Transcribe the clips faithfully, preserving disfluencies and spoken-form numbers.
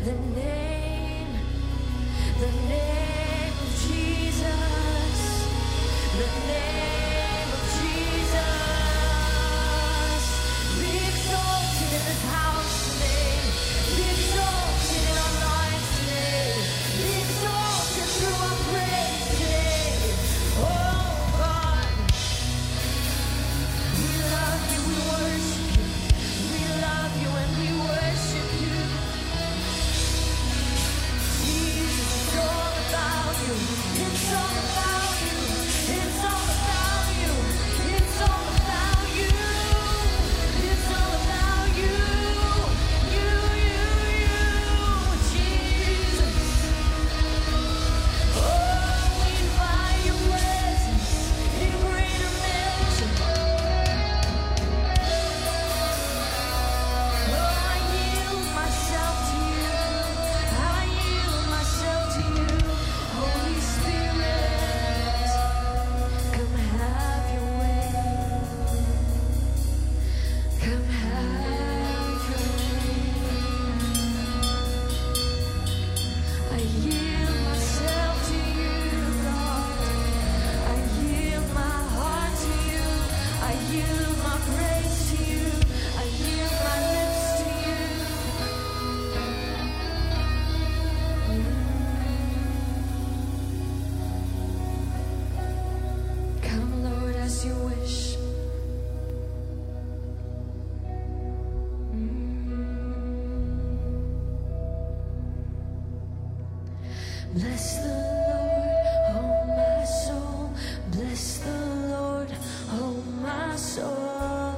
Bless the Lord, oh my soul. Bless the Lord, oh my soul.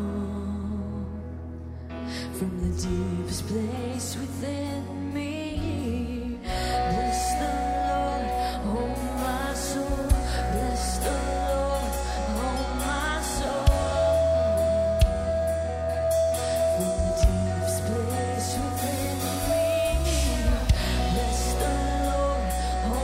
From the deepest place within me. Bless the Lord, oh my soul. Bless the Lord, oh my soul. From the deepest place within me. Bless the Lord,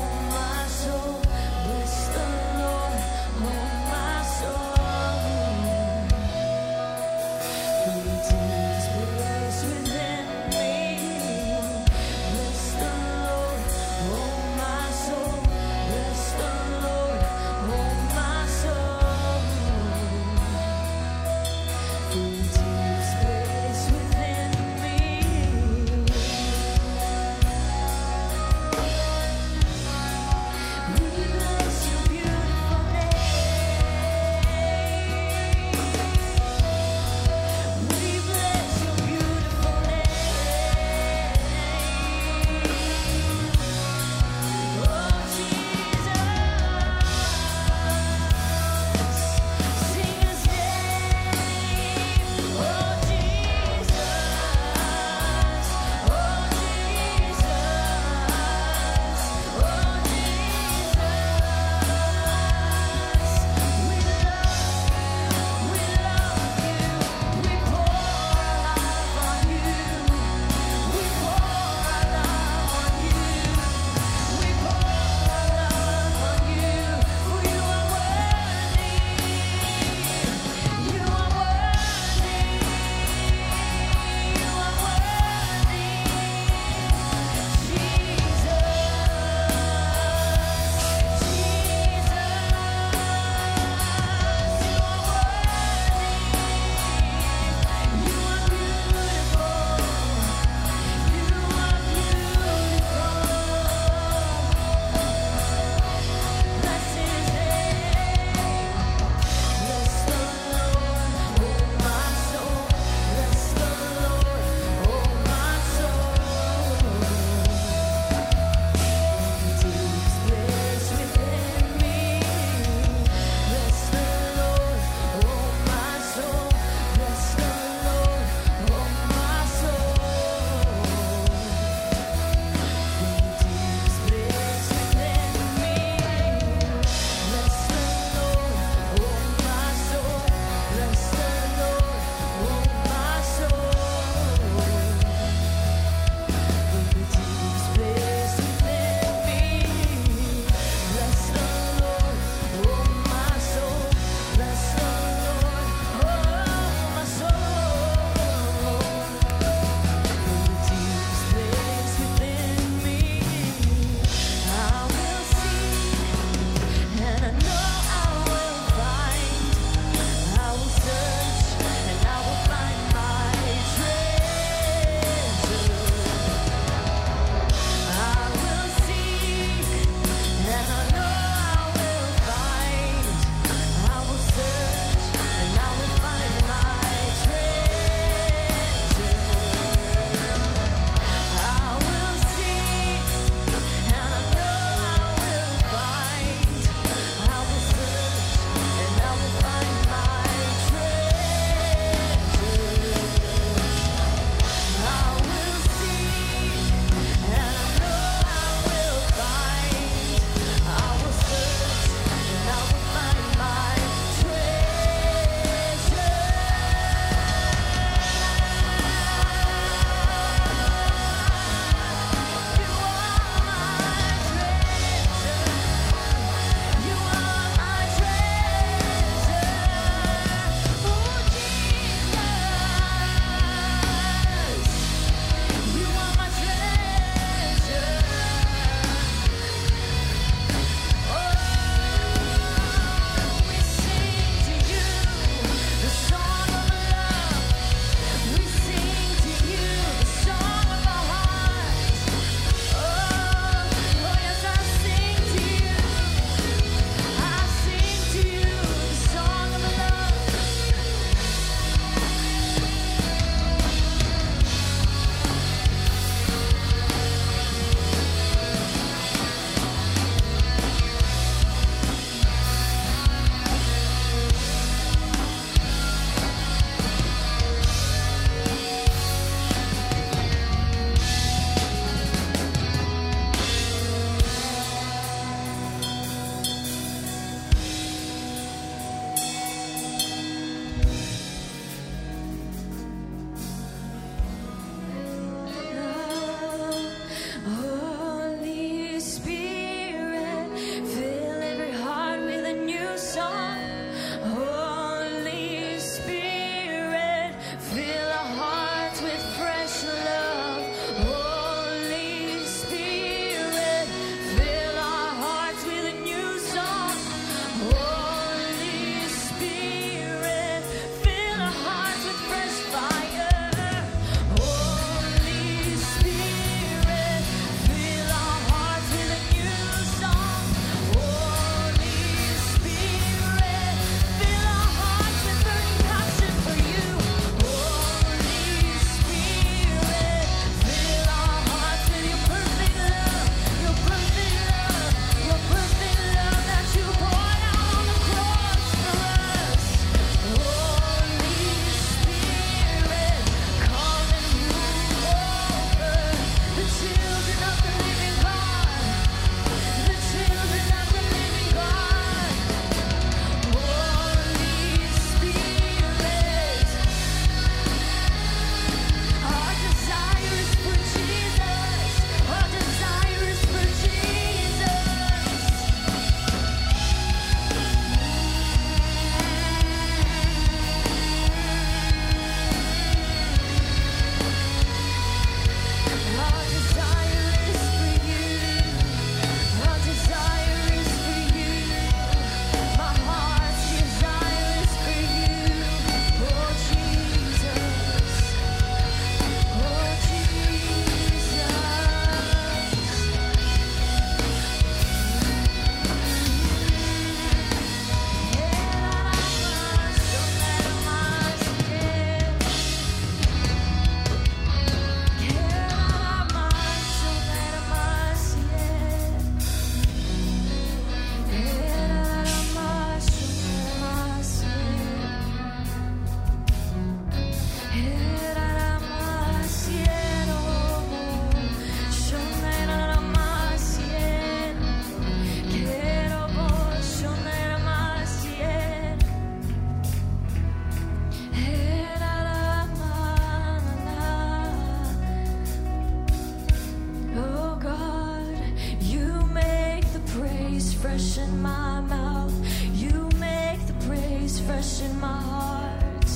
in my heart.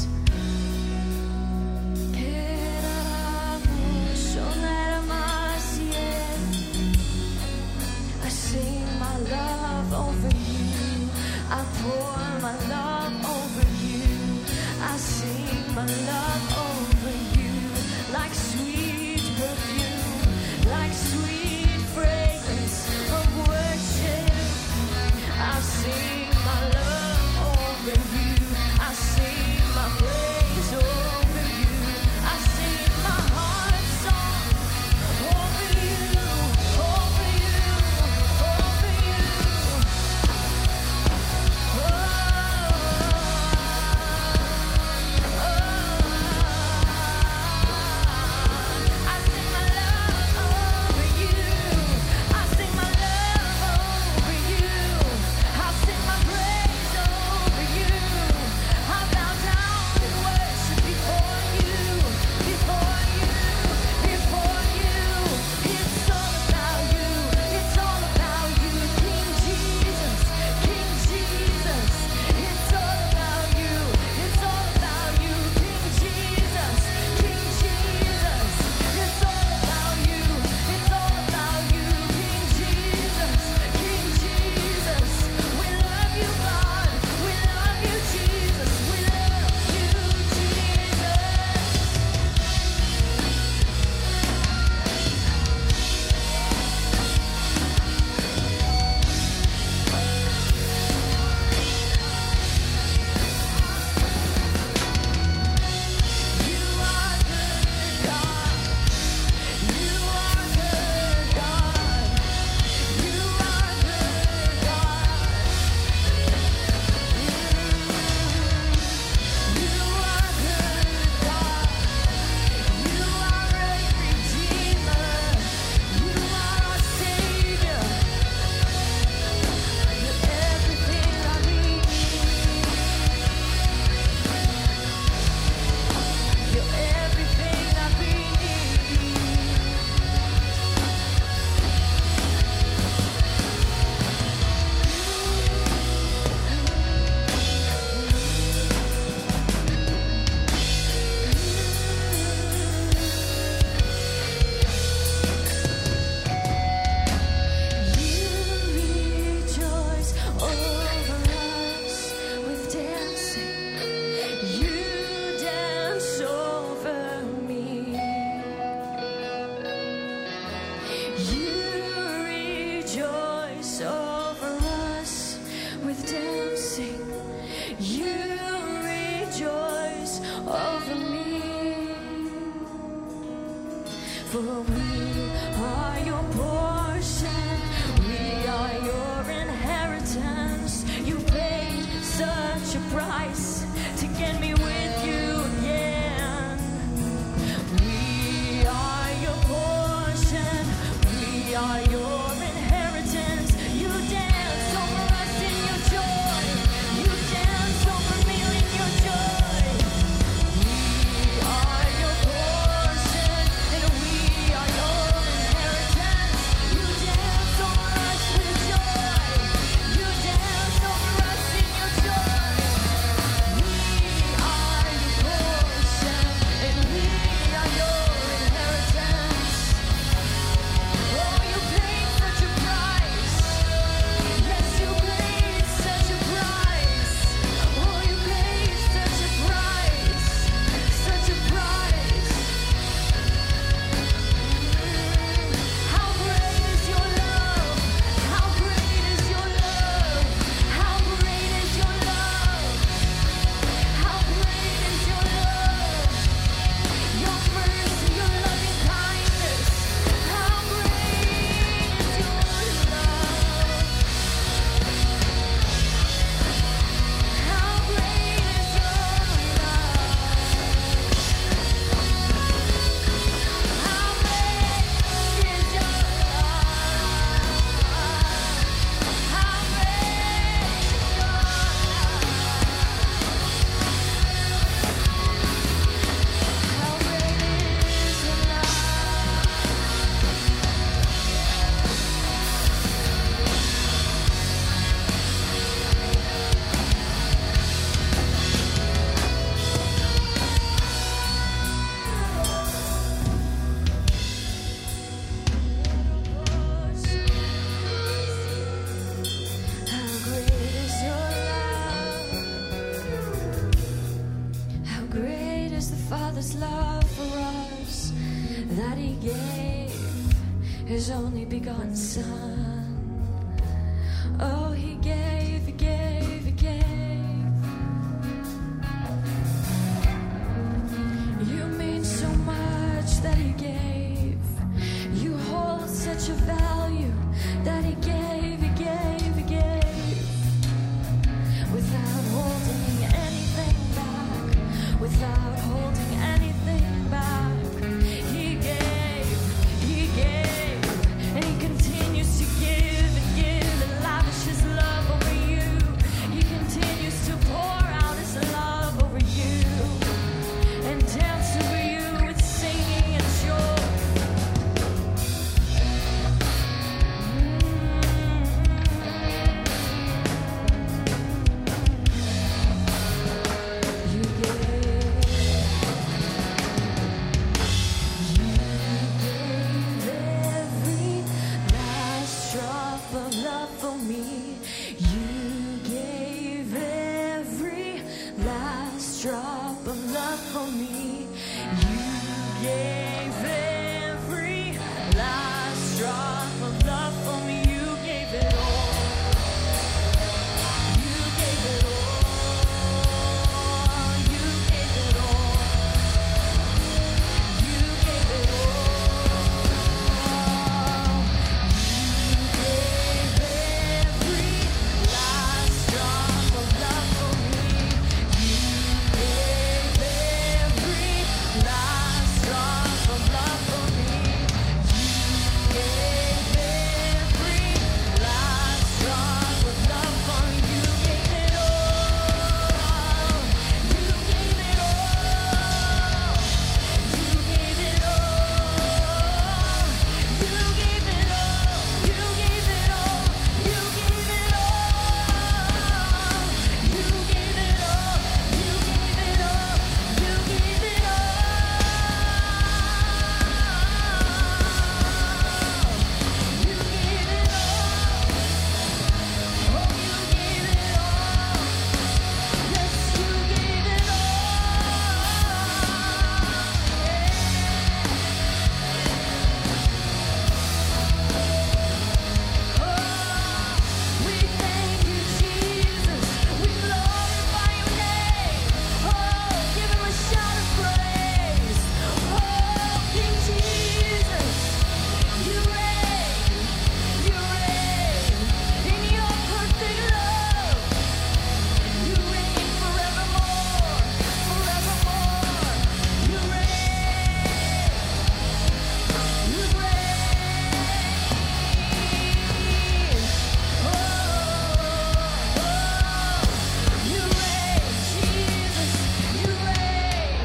I sing my love over you. I pour my love over you. I sing my love over you like sweet perfume, like sweet fragrance of worship. I sing my love over you. I sing my praise over you. I sing my heart song over you, over you, over you. Oh, oh, I sing my love over you. I sing my love over you. I sing my praise over you. I bow down and worship before you, before you, before you. It's all about you. It's all about you, King Jesus, King Jesus. It's all about you. It's all about you, King Jesus, King Jesus. It's all about you. It's all about you, King Jesus, King Jesus. We love you, God. We love you, Jesus. We love you, Jesus. You are good, God. You are good, God. You are good, God. You are good, God. You are a redeemer. You are our Savior. You're everything I need. You're everything I need. You rejoice over us with dancing. You dance over me. You rejoice over us with dancing. You rejoice over me. For we are your portion, we are your inheritance. You paid such a price to get me with you again. We are your portion, we are your inheritance. You dance over us in your joy. You dance over me in your joy. We are your portion, and we are your inheritance. You dance over us with joy. You dance. Father's love for us, that He gave His only begotten Son. Oh, He gave, He gave, He gave. You mean so much that He gave. You hold such a value that He gave, He gave, He gave. Without holding anything back, without holding anything back, He gave, He gave, and He continues to give and give and lavish His love over you. He continues to pour out His love over you and dance over you with singing and joy. You gave, you gave every last drop of love for me. You gave every last drop of love for me. You gave every last drop of love for me. You gave it all. You gave it all. You gave it all. You gave it all. You gave every last drop of love for me. You gave every last drop of love for me. You gave every last drop of love for me. You gave it all. You gave it all. You gave it all. You gave it all. You gave it all. You gave it all. You gave it all. You gave it all. You gave it all. You gave it all. Oh, you gave it all. Yes, you gave it all. Oh, we thank you, Jesus. We glorify your name. Oh, give Him a shout of praise. Oh, King Jesus, you reign, you reign in your perfect love. You reign forevermore, forevermore. You reign, you reign. Oh, oh, you reign, Jesus, you reign.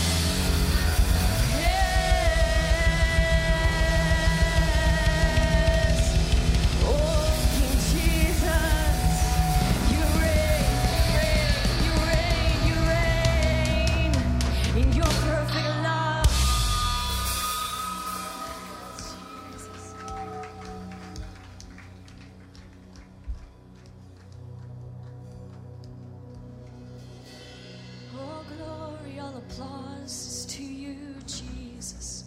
Yes. Oh, King Jesus, you reign, you reign, you reign, you reign in your perfect love. Jesus. All glory, all applause is to you, Jesus.